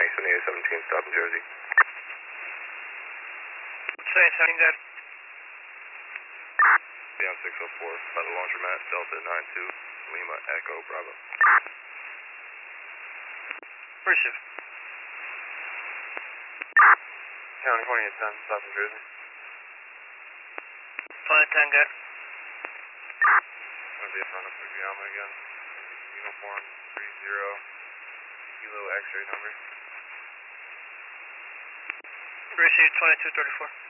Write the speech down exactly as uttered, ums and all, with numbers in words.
seventy-eight seventeen, stop in Jersey. seventy-eight seventeen, good. Beyond six oh four, by the laundromat, Delta nine two, Lima, Echo, Bravo. First shift. County twenty-eight ten, stop in Jersey. twenty ten, good. Gonna be in front of Fujiyama again. Uniform three zero, kilo X-ray number. Received twenty-two thirty-four.